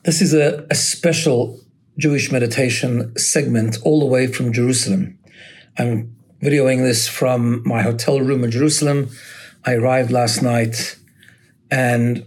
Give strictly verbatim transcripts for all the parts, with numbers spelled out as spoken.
This is a, a special Jewish meditation segment all the way from Jerusalem. I'm videoing this from my hotel room in Jerusalem. I arrived last night and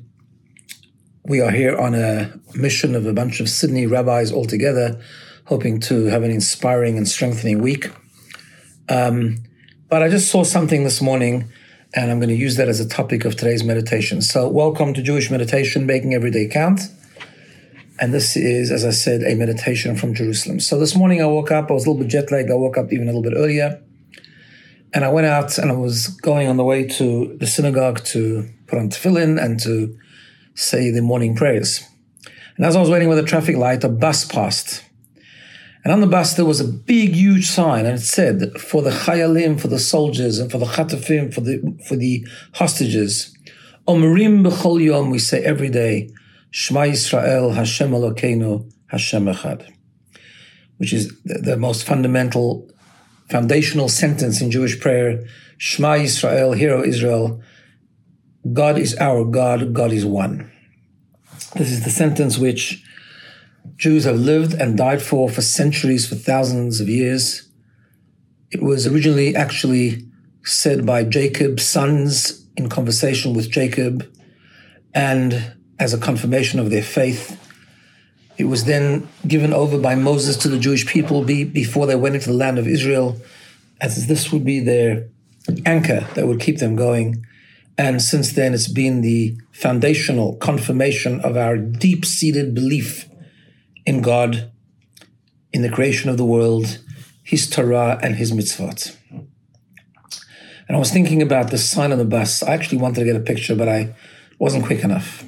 we are here on a mission of a bunch of Sydney rabbis all together, hoping to have an inspiring and strengthening week. Um, but I just saw something this morning and I'm going to use that as a topic of today's meditation. So welcome to Jewish Meditation, Making Every Day Count. And this is, as I said, a meditation from Jerusalem. So this morning I woke up, I was a little bit jet lagged, I woke up even a little bit earlier. And I went out and I was going on the way to the synagogue to put on tefillin and to say the morning prayers. And as I was waiting with a traffic light, a bus passed. And on the bus there was a big, huge sign, and it said, for the chayalim, for the soldiers, and for the chatafim, for the for the hostages, Omrim b'chol yom, we say every day, Shema Yisrael, Hashem Elokeinu, Hashem Echad, which is the, the most fundamental, foundational sentence in Jewish prayer. Shema Yisrael, Hear O Israel, God is our God, God is one. This is the sentence which Jews have lived and died for for centuries, for thousands of years. It was originally actually said by Jacob's sons in conversation with Jacob, and as a confirmation of their faith. It was then given over by Moses to the Jewish people be, before they went into the land of Israel, as this would be their anchor that would keep them going. And since then, it's been the foundational confirmation of our deep-seated belief in God, in the creation of the world, His Torah and His mitzvot. And I was thinking about the sign on the bus. I actually wanted to get a picture, but I wasn't quick enough.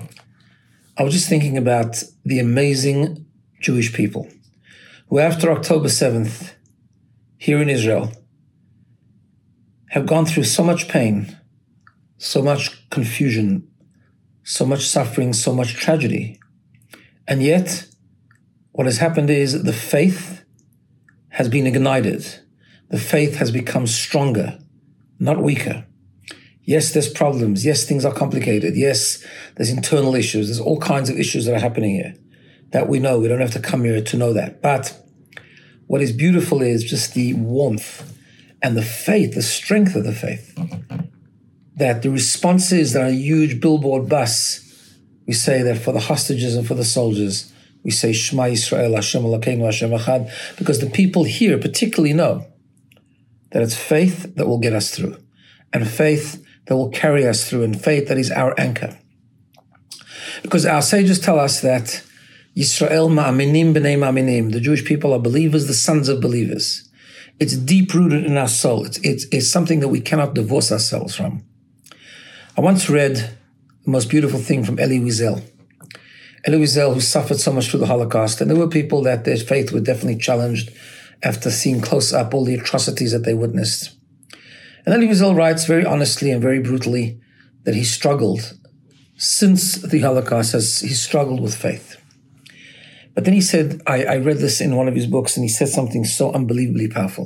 I was just thinking about the amazing Jewish people who, after October seventh, here in Israel, have gone through so much pain, so much confusion, so much suffering, so much tragedy. And yet, what has happened is the faith has been ignited. The faith has become stronger, not weaker. Yes, there's problems. Yes, things are complicated. Yes, there's internal issues. There's all kinds of issues that are happening here that we know. We don't have to come here to know that. But what is beautiful is just the warmth and the faith, the strength of the faith. That the response is that on a huge billboard bus, we say that for the hostages and for the soldiers, we say Shema Yisrael, Hashem Elokeinu, Hashem Echad, because the people here particularly know that it's faith that will get us through, and faith that will carry us through, and faith that is our anchor. Because our sages tell us that Yisrael ma'aminim b'nei ma'aminim, the Jewish people are believers, the sons of believers. It's deep-rooted in our soul. It's, it's, it's something that we cannot divorce ourselves from. I once read the most beautiful thing from Elie Wiesel. Elie Wiesel, who suffered so much through the Holocaust, and there were people that their faith were definitely challenged after seeing close up all the atrocities that they witnessed. And Elie Wiesel writes very honestly and very brutally that he struggled since the Holocaust, as he struggled with faith. But then he said, I, I read this in one of his books, and he said something so unbelievably powerful.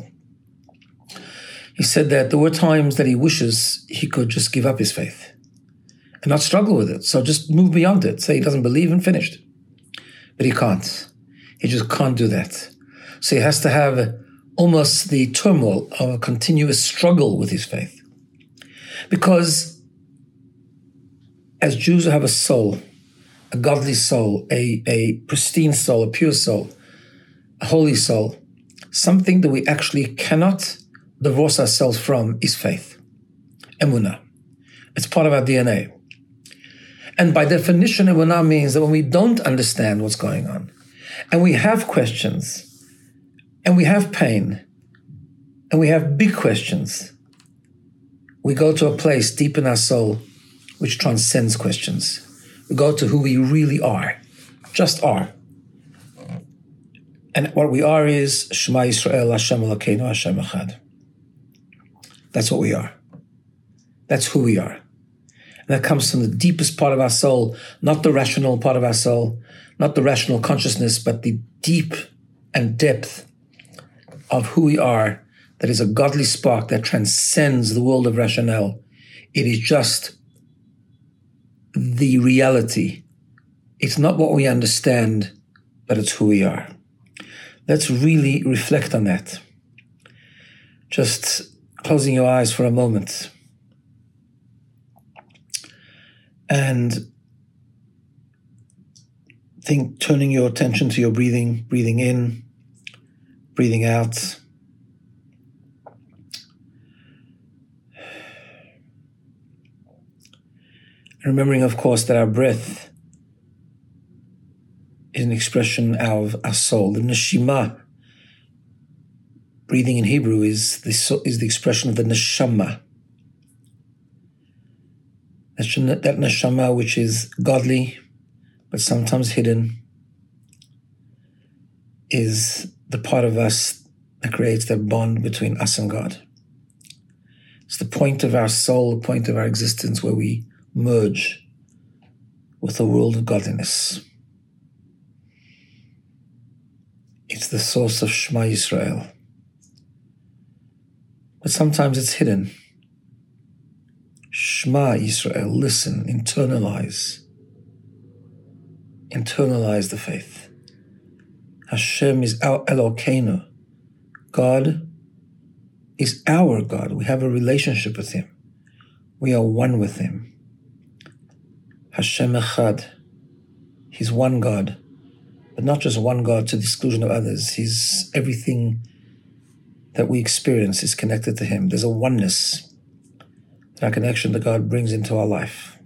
He said that there were times that he wishes he could just give up his faith and not struggle with it. So just move beyond it, say he doesn't believe and finished. But he can't. He just can't do that. So he has to have almost the turmoil of a continuous struggle with his faith. Because as Jews who have a soul, a godly soul, a, a pristine soul, a pure soul, a holy soul, something that we actually cannot divorce ourselves from is faith, emunah. It's part of our D N A. And by definition, emunah means that when we don't understand what's going on, and we have questions, and we have pain, and we have big questions, we go to a place deep in our soul which transcends questions. We go to who we really are, just are. And what we are is Shema Yisrael, Hashem Elokeinu, Hashem Echad. That's what we are. That's who we are. And that comes from the deepest part of our soul, not the rational part of our soul, not the rational consciousness, but the deep and depth of who we are, that is a godly spark that transcends the world of rationale. It is just the reality It's not what we understand, but it's who we are. Let's really reflect on that. Just closing your eyes for a moment and think, turning your attention to your breathing, breathing in, breathing out. Remembering, of course, that our breath is an expression of our soul. The neshima, breathing in Hebrew, is the, is the expression of the neshama. That neshama which is godly, but sometimes hidden, is the part of us that creates that bond between us and God. It's the point of our soul, the point of our existence where we merge with the world of godliness. It's the source of Shema Yisrael. But sometimes it's hidden. Shema Yisrael, listen, internalize. Internalize the faith. Hashem is our Elokeinu. God is our God. We have a relationship with Him. We are one with Him. Hashem Echad. He's one God, but not just one God to the exclusion of others. He's everything that we experience is connected to Him. There's a oneness that our connection to God brings into our life.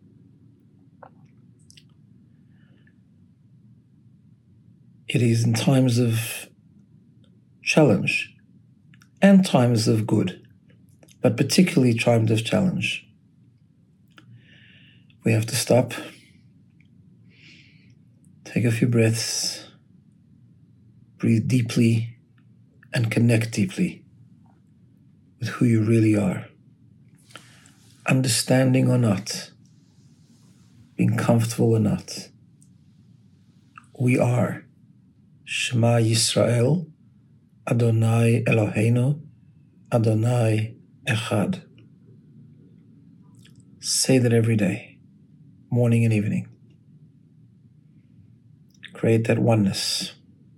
It is in times of challenge and times of good, but particularly times of challenge, we have to stop, take a few breaths, breathe deeply, and connect deeply with who you really are. Understanding or not, being comfortable or not, we are Shema Yisrael, Adonai Eloheinu, Adonai Echad. Say that every day, morning and evening. Create that oneness.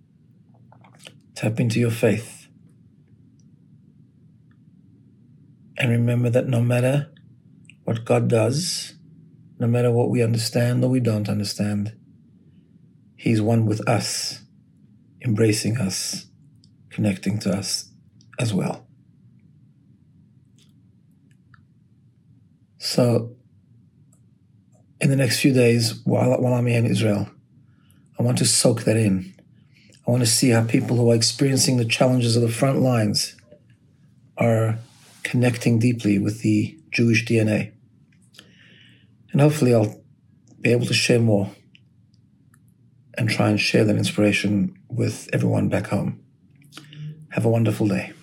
Tap into your faith. And remember that no matter what God does, no matter what we understand or we don't understand, He's one with us, embracing us, connecting to us as well. So, in the next few days, while, while I'm here in Israel, I want to soak that in. I want to see how people who are experiencing the challenges of the front lines are connecting deeply with the Jewish D N A. And hopefully I'll be able to share more and try and share that inspiration with everyone back home. Have a wonderful day.